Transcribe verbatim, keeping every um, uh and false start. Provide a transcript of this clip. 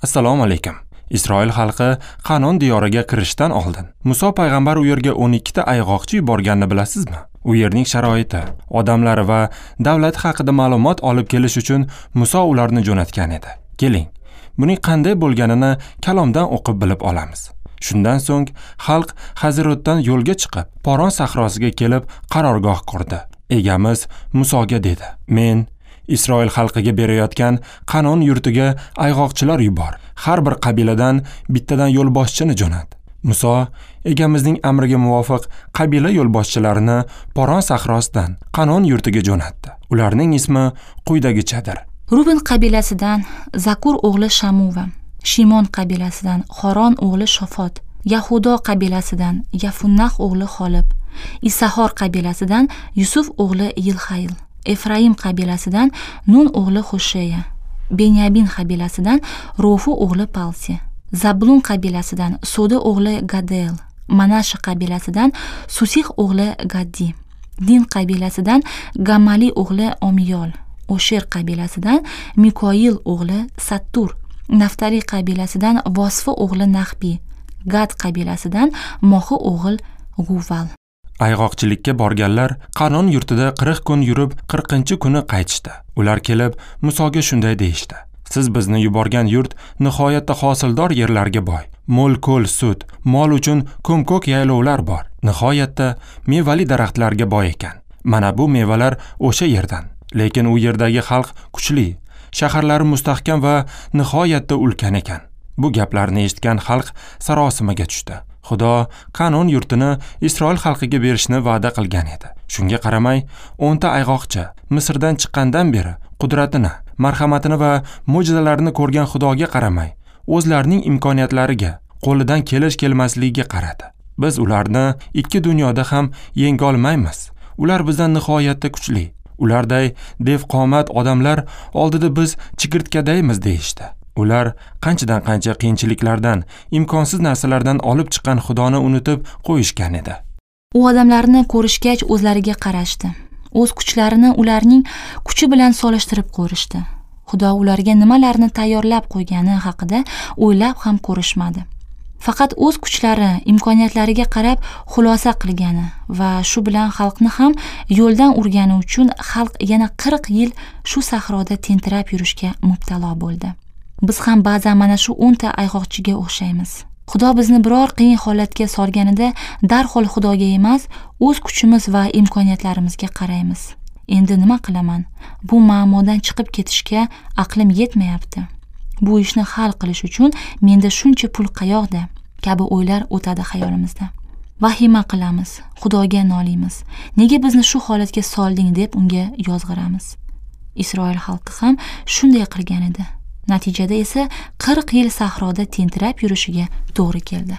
Assalomu alaykum. Isroil xalqi Qanon diyoriga kirishdan oldin Muso payg'ambar u yerga o'n ikkita ayg'oqchi yuborganini bilasizmi? U yerning sharoiti, odamlari va davlat haqida ma'lumot olib kelish uchun Muso ularni jo'natgan edi. Keling, buning qanday bo'lganini kalomdan o'qib bilib olamiz. Shundan so'ng xalq Hazirotdan yo'lga chiqib, Poron sahrosiga kelib qarorgoh qurdi. Egamiz Musoga dedi: "Men Isroil xalqiga berayotgan Qanon yurtiga ayg'oqchilar yubor. Har bir qabiladan bittadan yo'lboshchini jo'nat." Muso egamizning amriga muvofiq qabila yo'lboshchilarini Poron sahrosidan Qanon yurtiga jo'natdi. Ularning ismi quyidagichadir: Ruben qabilasidan Zakur o'g'li Shamuva, Shimon qabilasidan Xoron o'g'li Shofot, Yahudo qabilasidan Yafunnah o'g'li Xolib, Isahor qabilasidan Yusuf o'g'li Yilxayl, Efraim qabilasidan Nun o'g'li Xusheya, Benyamin qabilasidan Rofu o'g'li Palsi, Zabulun qabilasidan Soda o'g'li Gadel, Manasha qabilasidan Susih o'g'li Gaddi, Din qabilasidan Gamali o'g'li Omiyol, Osher qabilasidan Mikoil o'g'li Sattur, Naftali qabilasidan Vosfa o'g'li Nahbi, Gad qabilasidan Mohi o'g'il G'uval. Ayg'oqchilikka borganlar Qanon yurtida qirq kun yurib, qirqinchi kuni qaytishdi. Ular kelib Musoga shunday deyishdi: "Siz bizni yuborgan yurt nihoyatda hosildor yerlarga boy. Mo'l-ko'l sut, mol uchun ko'm-ko'k yaylovlar bor. Nihoyatda mevali daraxtlarga boy ekan. Mana bu mevalar o'sha yerdan. Lekin u yerdagi xalq kuchli, shaharlari mustahkam va nihoyatda ulkan ekan." Bu gaplarni eshitgan xalq sarosimaga tushdi. Xudo Qanon yurtini Isroil xalqiga berishni va'da qilgan edi. Shunga qaramay, o'nta ayg'oqchi Misrdan chiqqandan beri qudratini, marhamatini va mo'jizalarini ko'rgan Xudoga qaramay, o'zlarining imkoniyatlariga, qo'lidan kelish-kelmasligiga qaradi. Biz ularni ikki dunyoda ham yenga olmaymiz. Ular bizdan nihoyatda kuchli. Ularday devqomat odamlar oldida biz chigirtkadaymiz deyishdi. Ular qanchadan qancha qiyinchiliklardan, imkonsiz narsalardan olib chiqqan Xudoni unutib qo'yishgan edi. U odamlarni ko'rishgach o'zlariga qarashdi. O'z kuchlarini ularning kuchi bilan solishtirib ko'rishdi. Xudo ularga nimalarni tayyorlab qo'ygani haqida o'ylab ham ko'rishmadi. Faqat o'z kuchlari, imkoniyatlariga qarab xulosa qilgani va shu bilan xalqni ham yo'ldan urgani uchun xalq yana qirq yil shu sahroda tentirab yurishga mubtalo bo'ldi. Biz ham ba'zan mana shu o'nta ayg'oqchiga o'xshaymiz. Xudo bizni biror qiyin holatga solganida darhol Xudoga emas, o'z kuchimiz va imkoniyatlarimizga qaraymiz. Endi nima qilaman? Bu muammodan chiqib ketishga aqlim yetmayapti. Bu ishni hal qilish uchun menda shuncha pul qayoqda? Kabi o'ylar o'tadi xayolimizda. Vahima qilamiz, Xudoga noliymiz. Nega bizni shu holatga solding deb unga yozg'iramiz. Isroil xalqi ham shunday qilgan edi. Natijada esa qirq yil sahroda tentirab yurishiga to'g'ri keldi.